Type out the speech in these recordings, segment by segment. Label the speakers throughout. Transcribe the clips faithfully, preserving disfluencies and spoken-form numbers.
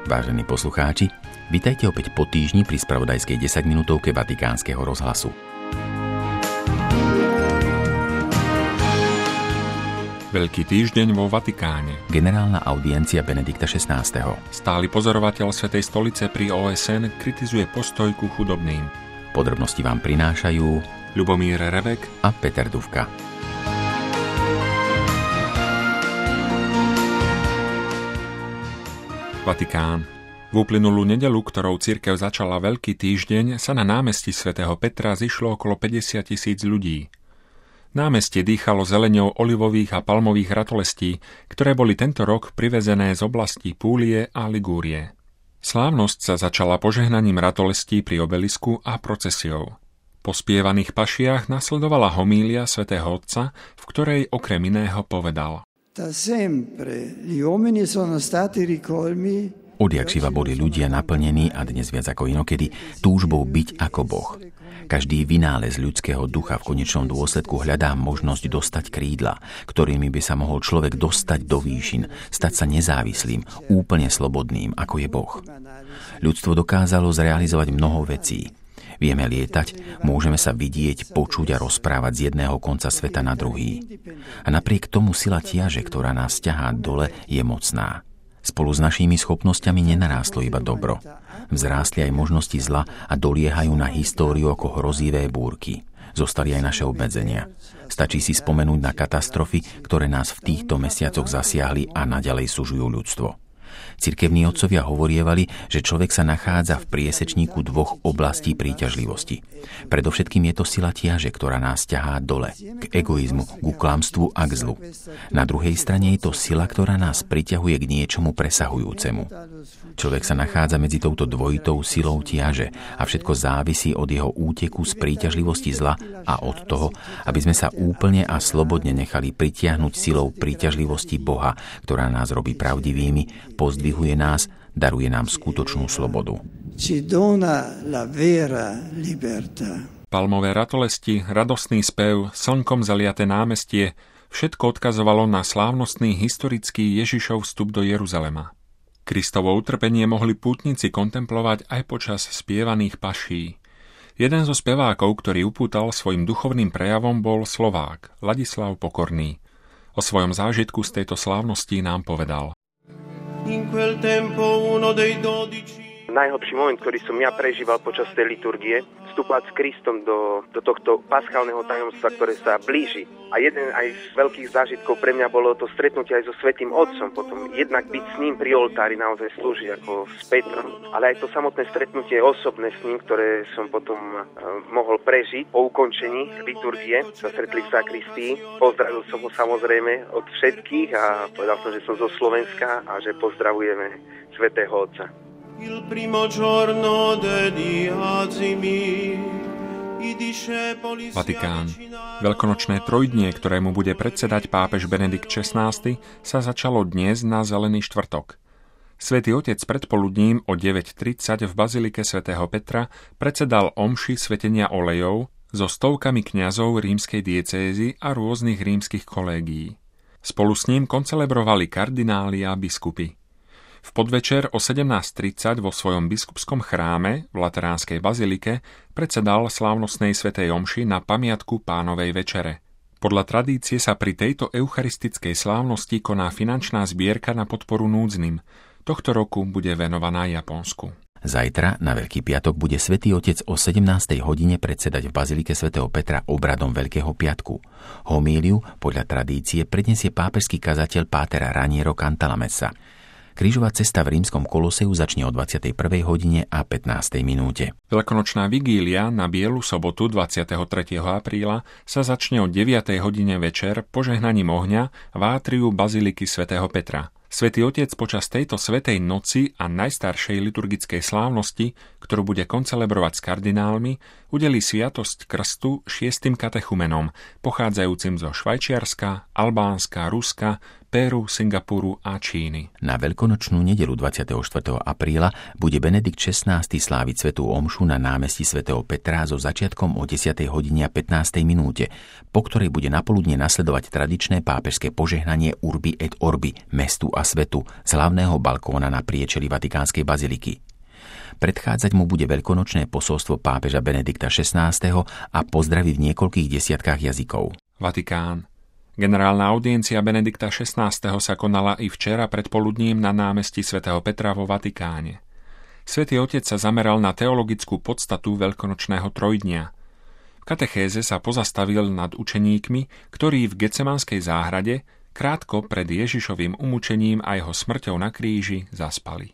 Speaker 1: Vážení poslucháči, vitajte opäť po týždni pri spravodajskej desaťminútovke Vatikánskeho rozhlasu.
Speaker 2: Veľký týždeň vo Vatikáne.
Speaker 1: Generálna audiencia Benedikta šestnásteho.
Speaker 2: Stály pozorovateľ Svätej stolice pri ó es en kritizuje postoj ku chudobným.
Speaker 1: Podrobnosti vám prinášajú
Speaker 2: Ľubomír Revek
Speaker 1: a Peter Dufka.
Speaker 2: Vatikán. V uplynulú nedeľu, ktorou cirkev začala Veľký týždeň, sa na námestí svätého Petra zišlo okolo päťdesiat tisíc ľudí. Námestie dýchalo zeleňou olivových a palmových ratolestí, ktoré boli tento rok privezené z oblastí Púlie a Ligúrie. Slávnosť sa začala požehnaním ratolestí pri obelisku a procesiou. Po spievaných pašiach nasledovala homília svätého Otca, v ktorej okrem iného povedal:
Speaker 1: Odjakživa boli ľudia naplnení a dnes viac ako inokedy túžbou byť ako Boh. Každý vynález ľudského ducha v konečnom dôsledku hľadá možnosť dostať krídla, ktorými by sa mohol človek dostať do výšin, stať sa nezávislým, úplne slobodným, ako je Boh. Ľudstvo dokázalo zrealizovať mnoho vecí. Vieme lietať, môžeme sa vidieť, počuť a rozprávať z jedného konca sveta na druhý. A napriek tomu sila ťaže, ktorá nás ťahá dole, je mocná. Spolu s našimi schopnosťami nenarástlo iba dobro. Vzrástli aj možnosti zla a doliehajú na históriu ako hrozivé búrky. Zostali aj naše obmedzenia. Stačí si spomenúť na katastrofy, ktoré nás v týchto mesiacoch zasiahli a naďalej sužujú ľudstvo. Cirkevní otcovia hovorievali, že človek sa nachádza v priesečníku dvoch oblastí príťažlivosti. Predovšetkým je to sila ťaže, ktorá nás ťahá dole, k egoizmu, ku klamstvu a k zlu. Na druhej strane je to sila, ktorá nás priťahuje k niečomu presahujúcemu. Človek sa nachádza medzi touto dvojitou silou ťaže a všetko závisí od jeho úteku z príťažlivosti zla a od toho, aby sme sa úplne a slobodne nechali pritiahnuť silou príťažlivosti Boha, ktorá nás robí pravdivými, pozdvihuje nás, daruje nám skutočnú slobodu.
Speaker 2: Palmové ratolesti, radostný spev, slnkom zaliaté námestie, všetko odkazovalo na slávnostný historický Ježišov vstup do Jeruzalema. Kristovo utrpenie mohli pútnici kontemplovať aj počas spievaných paší. Jeden zo spevákov, ktorý upútal svojim duchovným prejavom, bol Slovák, Ladislav Pokorný. O svojom zážitku z tejto slávnosti nám povedal:
Speaker 3: Najhlbší moment, ktorý som ja prežíval počas tej liturgie, vstúpať s Kristom do, do tohto paschálneho tajomstva, ktoré sa blíži. A jeden aj z veľkých zážitkov pre mňa bolo to stretnutie aj so Svätým Otcom. Potom jednak byť s ním pri oltári naozaj slúži ako s Petrom, ale aj to samotné stretnutie osobné s ním, ktoré som potom uh, mohol prežiť po ukončení liturgie. Sa stretli v sakristii. Pozdravil som ho samozrejme od všetkých a povedal som, že som zo Slovenska a že pozdravujeme Svätého Otca.
Speaker 4: Il primo giorno dediazimi i discepoli.
Speaker 2: Vatikán. Veľkonočné trojdnie, ktorému bude predsedať pápež Benedikt šestnásty, sa začalo dnes na Zelený štvrtok. Svätý Otec predpoludním o deväť tridsať v bazilike svätého Petra predsedal omši svetenia olejov so stovkami kňazov rímskej diecézy a rôznych rímskych kolégií. Spolu s ním koncelebrovali kardináli a biskupy. V podvečer o sedemnásť tridsať vo svojom biskupskom chráme v Lateránskej bazilike predsedal slávnostnej svätej omši na pamiatku Pánovej večere. Podľa tradície sa pri tejto eucharistickej slávnosti koná finančná zbierka na podporu núdznym. Tohto roku bude venovaná Japonsku.
Speaker 1: Zajtra, na Veľký piatok, bude Svätý Otec o sedemnástej hodine predsedať v bazilike svätého Petra obradom Veľkého piatku. Homíliu podľa tradície predniesie pápežský kazateľ páter Raniero Cantalamessa. Krížová cesta v rímskom Koloseu začne o dvadsiatej prvej hodine a pätnástej minúte.
Speaker 2: Veľkonočná vigília na Bielu sobotu dvadsiateho tretieho apríla sa začne o deviatej hodine večer požehnaním ohňa v átriu baziliky svätého Petra. Svätý Otec počas tejto svätej noci a najstaršej liturgickej slávnosti, ktorú bude koncelebrovať s kardinálmi, udelí sviatosť krstu šiestym katechumenom, pochádzajúcim zo Švajčiarska, Albánska, Ruska, Peru, Singapuru a Číny.
Speaker 1: Na veľkonočnú nedeľu dvadsiateho štvrtého apríla bude Benedikt šestnásty sláviť svätú omšu na námestí svätého Petra so začiatkom o desiatej hodine a pätnástej minúte, po ktorej bude napoludne nasledovať tradičné pápežské požehnanie Urbi et Orbi, mestu a svetu, z hlavného balkóna na priečeli Vatikánskej baziliky. Predchádzať mu bude veľkonočné posolstvo pápeža Benedikta šestnásteho a pozdravy v niekoľkých desiatkách jazykov.
Speaker 2: Vatikán. Generálna audiencia Benedikta šestnásteho sa konala i včera predpoludním na námestí svätého Petra vo Vatikáne. Svätý Otec sa zameral na teologickú podstatu veľkonočného trojdnia. V katechéze sa pozastavil nad učeníkmi, ktorí v Getsemanskej záhrade krátko pred Ježišovým umúčením a jeho smrťou na kríži zaspali.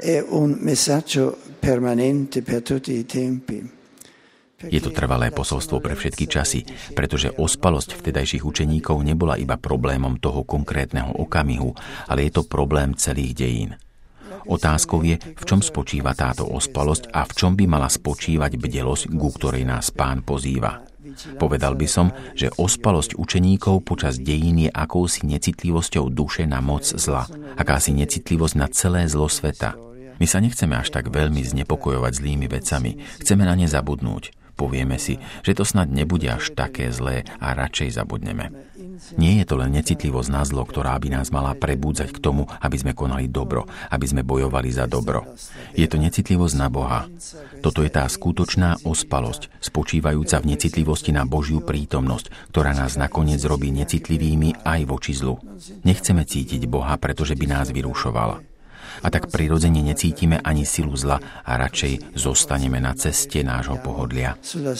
Speaker 1: Je to trvalé posolstvo pre všetky časy, pretože ospalosť vtedajších učeníkov nebola iba problémom toho konkrétneho okamihu, ale je to problém celých dejín. Otázkou je, v čom spočíva táto ospalosť a v čom by mala spočívať bdelosť, ku ktorej nás Pán pozýva. Povedal by som, že ospalosť učeníkov počas dejín je akousi necitlivosťou duše na moc zla, akási necitlivosť na celé zlo sveta. My sa nechceme až tak veľmi znepokojovať zlými vecami, chceme na ne zabudnúť. Povieme si, že to snad nebude až také zlé a radšej zabudneme. Nie je to len necitlivosť na zlo, ktorá by nás mala prebúdzať k tomu, aby sme konali dobro, aby sme bojovali za dobro. Je to necitlivosť na Boha. Toto je tá skutočná ospalosť, spočívajúca v necitlivosti na Božiu prítomnosť, ktorá nás nakoniec robí necitlivými aj voči zlu. Nechceme cítiť Boha, pretože by nás vyrušoval. A tak prirodzene necítime ani silu zla a radšej zostaneme na ceste nášho pohodlia.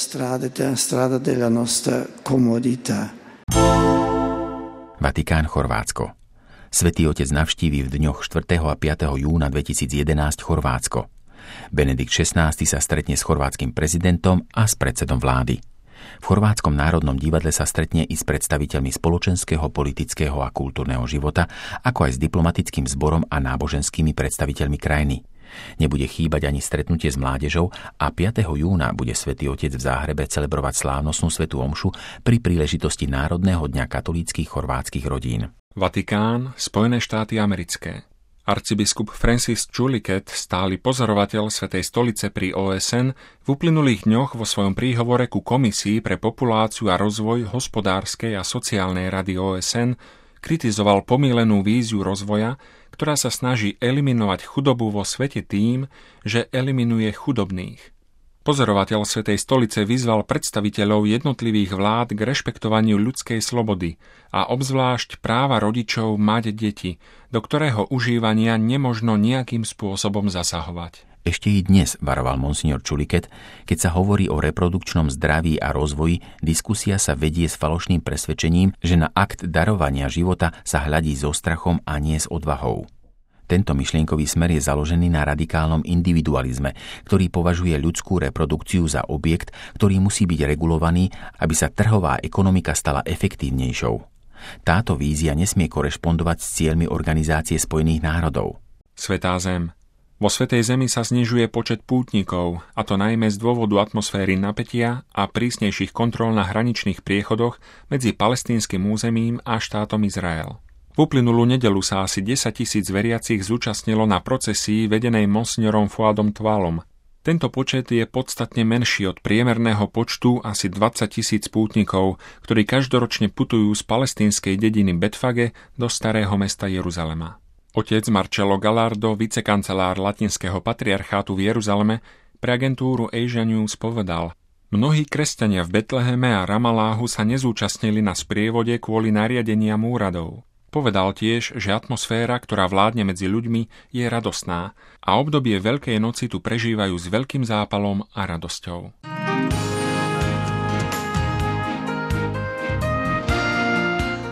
Speaker 1: Vatikán, Chorvátsko. Svätý Otec navštíví v dňoch štvrtého a piateho júna dvetisícjedenásť Chorvátsko. Benedikt šestnásty sa stretne s chorvátskym prezidentom a s predsedom vlády. V Chorvátskom národnom divadle sa stretne i s predstaviteľmi spoločenského, politického a kultúrneho života, ako aj s diplomatickým zborom a náboženskými predstaviteľmi krajiny. Nebude chýbať ani stretnutie s mládežou a piateho júna bude Svätý Otec v Záhrebe celebrovať slávnostnú svätú omšu pri príležitosti Národného dňa katolíckych chorvátskych rodín.
Speaker 2: Vatikán, Spojené štáty americké. Arcibiskup Francis Chuliket, stály pozorovateľ Svätej stolice pri ó es en, v uplynulých dňoch vo svojom príhovore ku Komisii pre populáciu a rozvoj hospodárskej a sociálnej rady ó es en kritizoval pomýlenú víziu rozvoja, ktorá sa snaží eliminovať chudobu vo svete tým, že eliminuje chudobných. Pozorovateľ Svätej stolice vyzval predstaviteľov jednotlivých vlád k rešpektovaniu ľudskej slobody a obzvlášť práva rodičov mať deti, do ktorého užívania nemožno nejakým spôsobom zasahovať.
Speaker 1: Ešte i dnes, varoval monsignor Chuliket, keď sa hovorí o reprodukčnom zdraví a rozvoji, diskusia sa vedie s falošným presvedčením, že na akt darovania života sa hľadí so strachom a nie s odvahou. Tento myšlienkový smer je založený na radikálnom individualizme, ktorý považuje ľudskú reprodukciu za objekt, ktorý musí byť regulovaný, aby sa trhová ekonomika stala efektívnejšou. Táto vízia nesmie korešpondovať s cieľmi Organizácie spojených národov.
Speaker 2: Svätá zem. Vo Svätej zemi sa znižuje počet pútnikov, a to najmä z dôvodu atmosféry napätia a prísnejších kontrol na hraničných priechodoch medzi palestínskym územím a štátom Izrael. V uplynulú nedeľu sa asi desaťtisíc veriacich zúčastnilo na procesii vedenej monsignorom Fuadom Twalom. Tento počet je podstatne menší od priemerného počtu asi dvadsaťtisíc pútnikov, ktorí každoročne putujú z palestínskej dediny Betfage do starého mesta Jeruzalema. Otec Marcello Gallardo, vicekancelár Latinského patriarchátu v Jeruzaleme, pre agentúru Asia News povedal: Mnohí kresťania v Betleheme a Ramaláhu sa nezúčastnili na sprievode kvôli nariadeniam úradov. Povedal tiež, že atmosféra, ktorá vládne medzi ľuďmi, je radostná a obdobie Veľkej noci tu prežívajú s veľkým zápalom a radosťou.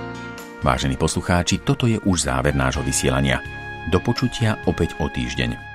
Speaker 1: Vážení poslucháči, toto je už záver nášho vysielania. Do počutia opäť o týždeň.